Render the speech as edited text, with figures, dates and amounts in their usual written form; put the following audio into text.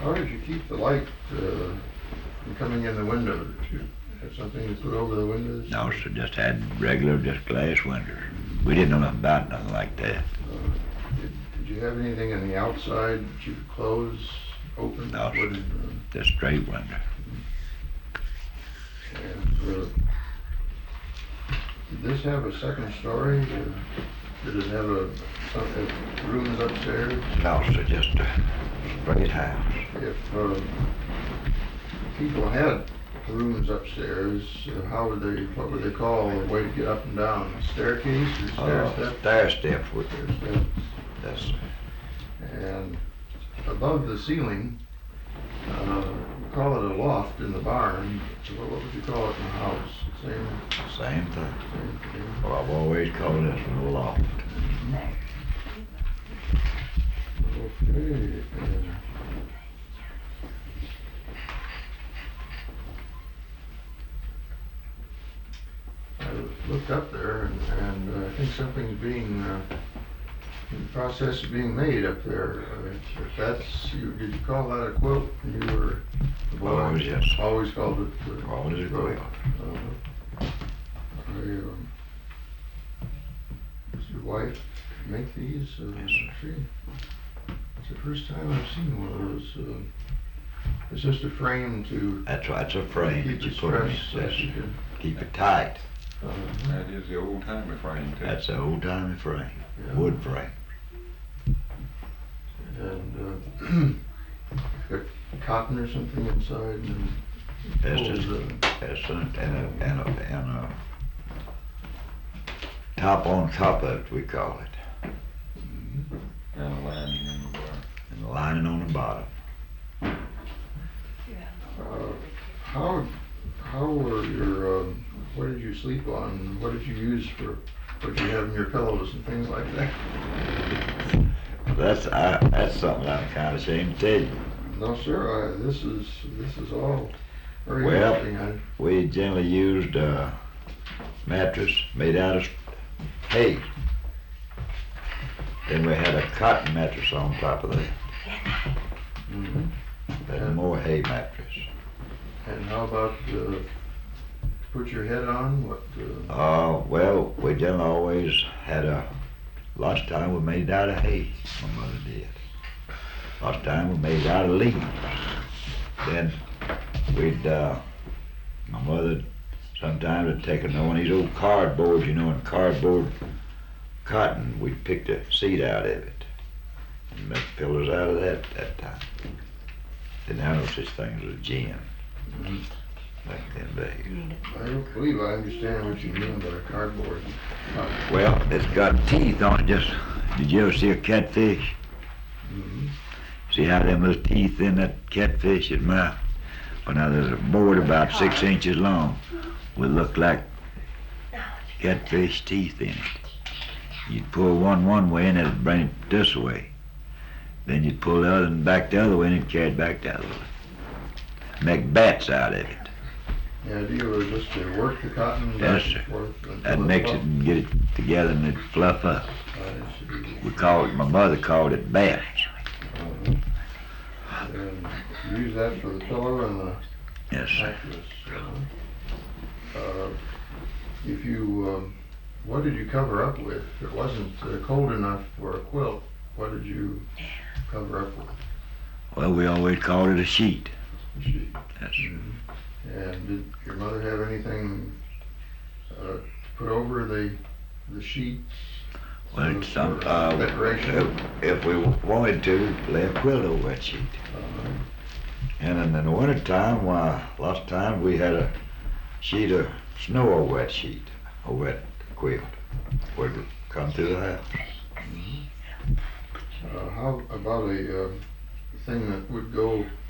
How did you keep the light from coming in the window? Did you have something to put over the windows? No, sir, just had regular, just glass windows. We didn't know nothing about nothing like that. Did you have anything on the outside that you could close, open? No, sir, just straight window. And did this have a second story? Did it have rooms upstairs? No, sir, just a straight house. If people had rooms upstairs, what would they call a way to get up and down? A staircase or stair steps? Stair steps. Stair steps. Yes, sir. And above the ceiling, we call it a loft in the barn. So what would you call it in the house? Same thing. Same thing. Well, I've always called this one a loft. Okay. I looked up there and I think something's being in the process of being made up there. If that's did you call that a quilt when you were a boy? Always, yes. Always called it. Always a quilt. Does your wife make these? Yes, sir. It's the first time I've seen one of those. It's just a frame to That's right, it's a frame keep that you it put in. stressed so Yes, she sir. can. Keep it tight. That is the old timey frame too. That's an old-timey frame, Yeah. wood frame. And got cotton or something inside, and That's pulls just, the- that's and a top on top of it, we call it, And a lining in the bar. and the lining on the bottom. How were your what did you sleep on? What did you use for what you have in your pillows and things like that? That's something I'm kind of ashamed to tell you. No, sir. This is all very Well, interesting. we generally used a mattress made out of hay. Then we had a cotton mattress on top of that. Mhm. Then more hay mattress. And how about put your head on? What? Well, we generally always had lots of time we made it out of hay, my mother did. Lots of time we made it out of leaves. Then my mother sometimes would take one of these old cardboards, and cardboard cotton, we'd pick the seat out of it and make pillows out of that time. Didn't have no such thing as a gin back then days. I don't believe I understand what you mean by cardboard. Well, it's got teeth on it. Did you ever see a catfish? Mm-hmm. See how them little teeth in that catfish's mouth? Well, now there's a board about 6 inches long would look like catfish teeth in it. You'd pull one way and it'd bring it this way. Then you'd pull the other and back the other way and it'd carry it back the other way. Make bats out of it. The idea was just to work the cotton Yes, back sir. and forth. until That'd it mix it fluffed. and get it together and it'd fluff up. I see. My mother called it bats. And you use that for the pillow and the Yes, sir. mattress. What did you cover up with? If it wasn't cold enough for a quilt, what did you cover up with? Well, we always called it a sheet. A sheet. Yes, sir. And did your mother have anything put over the sheets? Well, Decoration? if we wanted to, lay a quilt over that sheet. And in the wintertime, lots of times we had a sheet of snow over that sheet, over that quilt, where it would come through the house. How about a thing that would go